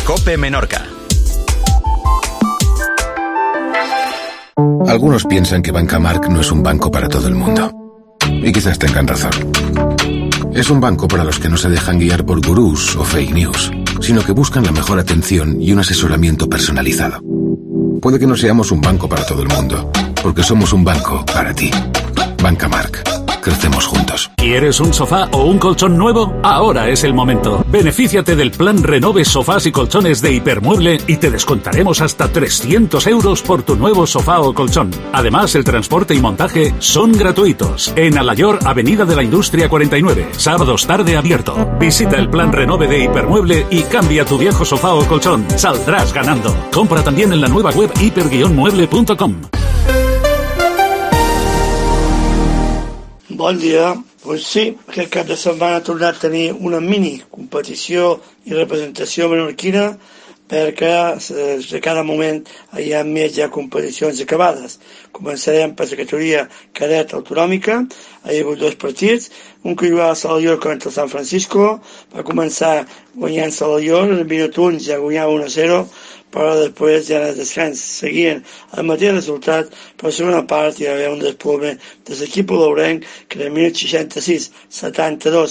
COPE Menorca. Algunos piensan que Bancamark no es un banco para todo el mundo. Y quizás tengan razón. Es un banco para los que no se dejan guiar por gurús o fake news, sino que buscan la mejor atención y un asesoramiento personalizado. Puede que no seamos un banco para todo el mundo, porque somos un banco para ti. Bancamark. Crecemos juntos. ¿Quieres un sofá o un colchón nuevo? Ahora es el momento. Benefíciate del plan Renove Sofás y Colchones de Hipermueble y te descontaremos hasta 300 euros por tu nuevo sofá o colchón. Además, el transporte y montaje son gratuitos. En Alayor, Avenida de la Industria 49. Sábados tarde abierto. Visita el plan Renove de Hipermueble y cambia tu viejo sofá o colchón. Saldrás ganando. Compra también en la nueva web hiper-mueble.com. Bon dia. Doncs sí, aquest cap de setmana ha tornat a tenir una mini competició i representació menorquina perquè de cada moment hi ha més ja competicions acabades. Començarem per la categoria cadet autonòmica. Hi ha hagut dos partits, un que jugava a Salallor contra el San Francisco, va començar guanyant Salallor, en el minut 1 ja guanyava 1-0, però després ja en el descans seguien el mateix resultat, però a la segona part hi va haver un desplome de l'equip laurenc que en el minut 66, 72,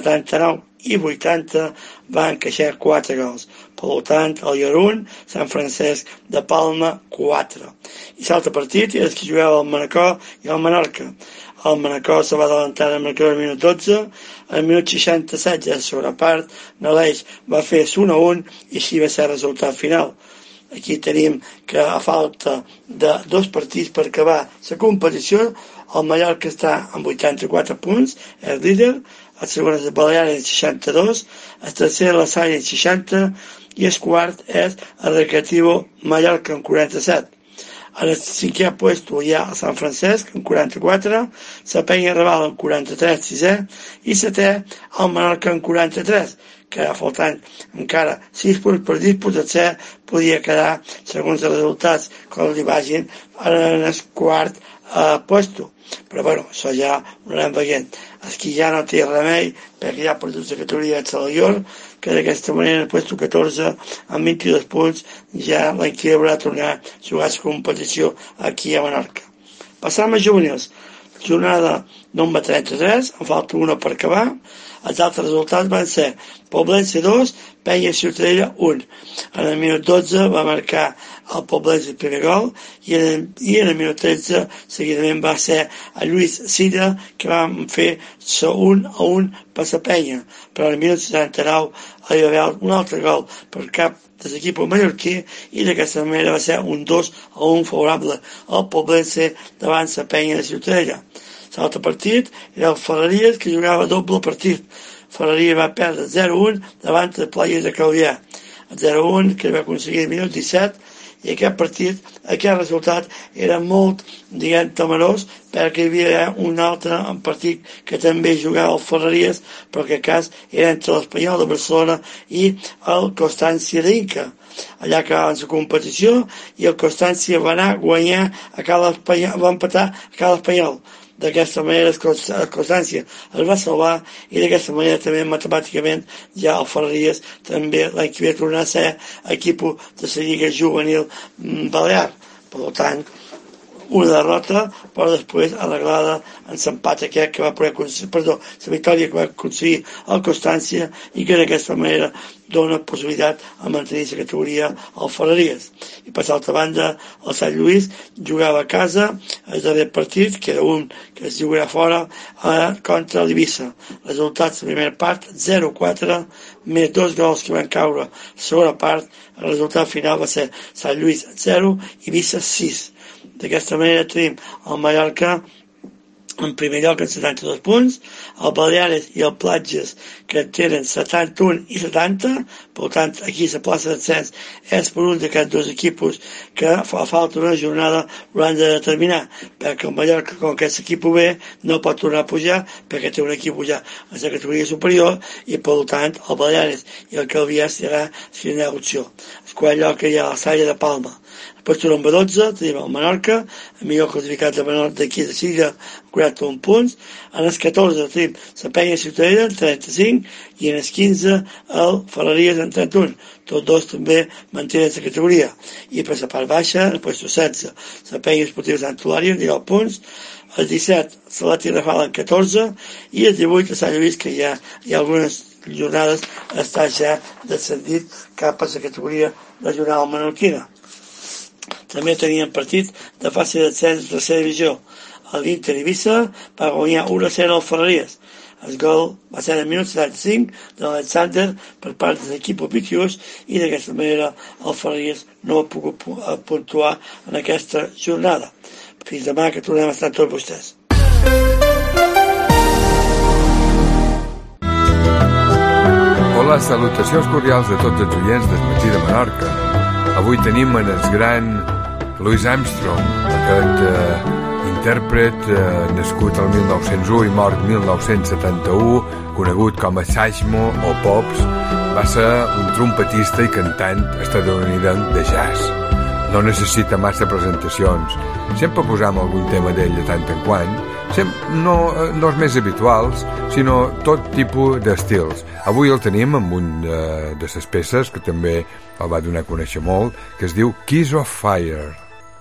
79 i 80 van encaixar 4 gols. Per tant, el Llor 1, Sant Francesc de Palma 4. I l'altre partit era el que jugava el Manacor i el Menorca. El Manacor se va adelantar al marcador al minut 12, al minut 67 ja a la segona part, Naleix va fer 1-1 i així va ser el resultat final. Aquí tenim que a falta de 2 partits per acabar la competició, el Mallorca està amb 84 punts, és líder, el segon és el Baleares en 62, el tercer la Salle en 60 i el quart és el Recreativo Mallorca en 47. A el cinquè puesto hi ha el Sant Francesc amb 44, la Penya Raval amb 43, sisè, i setè el Menorca amb 43, que faltant encara 6 punts per disputar-se podia quedar, segons els resultats com li vagin, en el quart puesto. Però bueno, això ja ho anem veient. El que ja no té remei, perquè ja ha perdut la categoria de Salallor, que d'aquesta manera en el puesto 14 amb 22 punts ja l'any que haurà tornar a jugar la competició aquí a Menorca. Passam a juvenils. Jornada número 33, en falta una per acabar. Els altres resultats van ser Poblense 2, Penya Ciutadella 1. En el minut 12 va marcar el Poblense el primer gol i en el minut 13 seguidament va ser a Lluís Sida que va fer 1-1 per la Penya, però en el minut 79 hi va haver un altre gol per cap de l'equip mallorquí i d'aquesta manera va ser un 2-1 favorable al Poblense davant la Penya de Ciutadella. L'altre partit era el Ferreries, que jugava doble partit. Ferreries va perdre 0-1 davant de Players de Calvià. El 0-1 que va aconseguir el minut 17 i aquest resultat era molt, temerós perquè hi havia un altre partit que també jugava el Ferreries, però que cas era entre l'Espanyol de Barcelona i el Constància d'Inca. Allà acabaven la competició i el Constància va anar a guanyar va empatar a Cal Espanyol. D'aquesta manera la Constància es va salvar i d'aquesta manera també matemàticament ja el Ferreries també l'any que ve tornar a ser equip de la Lliga Juvenil Balear. Per tant, una derrota, però després arreglada en l'empat aquest que va poder aconseguir, la victòria que va aconseguir el Constància i que d'aquesta manera dona possibilitat a mantenir la categoria al Ferreries. I per l'altra banda, el Sant Lluís jugava a casa el darrer partit, que era un que es jugarà fora, contra l'Eivissa. Resultats de la primera part, 0-4, més 2 gols que van caure. La segona part, el resultat final va ser Sant Lluís 0 i Eivissa 6. D'aquesta manera tenim el Mallorca en primer lloc amb 72 punts, el Baleares i el Platges que tenen 71 i 70, per tant aquí la plaça d'ascens és per un d'aquests dos equipos que fa falta una jornada l'han de determinar, perquè el Mallorca, com que és l'equip B, no pot tornar a pujar perquè té un equip ja en la categoria superior i per tant el Baleares i el Calvià serà la primera opció. El quart lloc hi ha la Salle de Palma. El puesto número 12 tenim el Menorca, el millor classificat de Menorca d'aquí de Silla 41 punts, en el 14 tenim la Penya Ciutadella en 35 i en el 15 el Ferreries en 31. Tots dos també mantenen la categoria. I per la part baixa, en el puesto 16, la Penya Esportiva Sant Hilari en 19 punts, el 17 la Lati Rafal en 14 i el 18 s'ha vist que hi ha algunes jornades està ja descendit cap a la categoria regional menorquina. També tenien partit de fase d'ascens de la tercera divisió. L'Inter Eivissa va guanyar 1-0 al Ferreries. El gol va ser en el minut 75 de l'Alexander per part de l'equip Pitius i d'aquesta manera el Ferreries no ha pogut puntuar en aquesta jornada. Fins demà, que tornem a estar tots vostès. Hola, salutacions cordials de tots els oients del Matí de Menorca. Avui tenim en el gran Louis Armstrong, aquest intèrpret nascut el 1901 i mort 1971, conegut com a Satchmo o Pops. Va ser un trompetista i cantant estatunidenc de jazz. No necessita massa presentacions. Sempre posam algun tema d'ell de tant en quant, no els més habituals, sinó tot tipus d'estils. Avui el tenim amb un de les peces que també el va donar a conèixer molt, que es diu Kiss of Fire.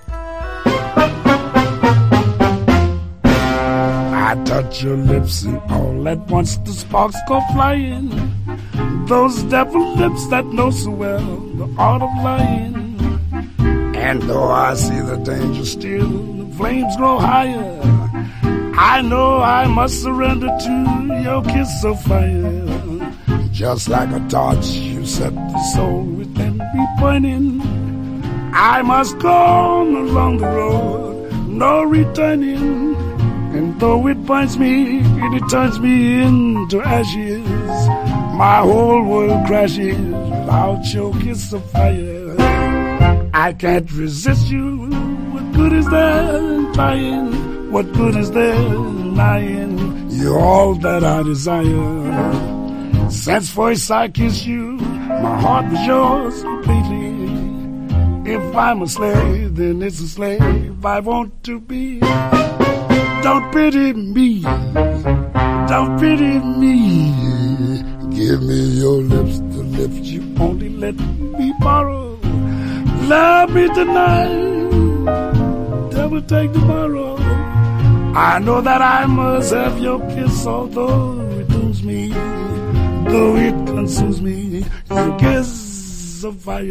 I touch your lips and all at once the sparks go flying. Those devil lips that know so well the art of lying. And though I see the danger still, the flames grow higher. I know I must surrender to your kiss of fire. Just like a torch, you set the soul within me burning. I must go on along the road, no returning. And though it burns me, it turns me into ashes. My whole world crashes without your kiss of fire. I can't resist you. What good is there in trying? What good is there in lying? You're all that I desire. Since first I kissed you, my heart was yours completely. If I'm a slave, then it's a slave I want to be. Don't pity me. Don't pity me. Give me your lips, the lips you only let me borrow. Love me tonight, devil take tomorrow. I know that I must have your kiss, although it dooms me, though it consumes me. Your kiss of fire.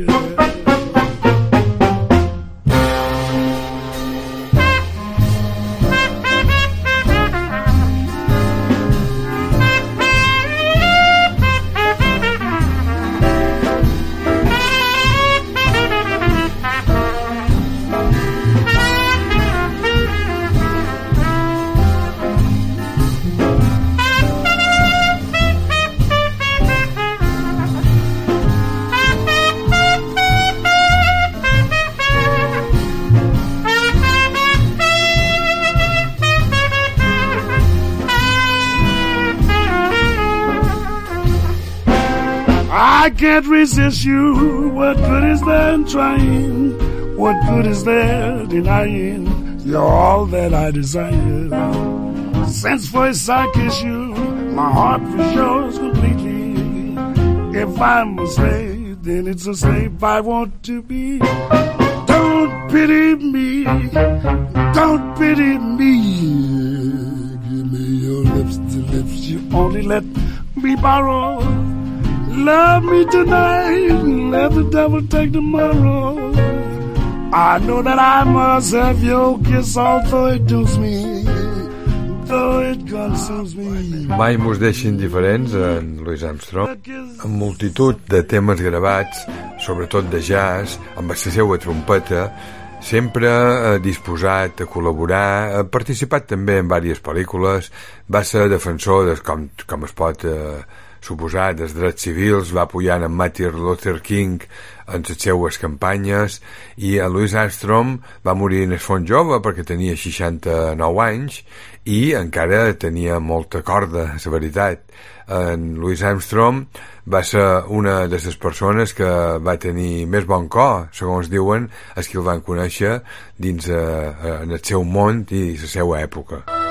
I can't resist you. What good is there in trying? What good is there denying? You're all that I desire. Since first I kissed you, my heart was yours completely. If I'm a slave, then it's a slave I want to be. Don't pity me. Don't pity me. Give me your lips, the lips you only let me borrow. Love me tonight, let the devil take tomorrow. I know that I must have your kiss, although it dooms me, though it consumes me. Mai mos deixa indiferents en Louis Armstrong, amb multitud de temes gravats, sobretot de jazz, amb la seva trompeta, sempre disposat a col·laborar, ha participat també en diverses pel·lícules, va ser defensor de com es pot suposar dels drets civils, va apoyar en Martin Luther King en les seues campanyes, i en Louis Armstrong va morir en el fons jove perquè tenia 69 anys i encara tenia molta corda, la veritat. En Louis Armstrong va ser una de les persones que va tenir més bon cor, segons diuen els que el van conèixer dins en el seu món i la seva època.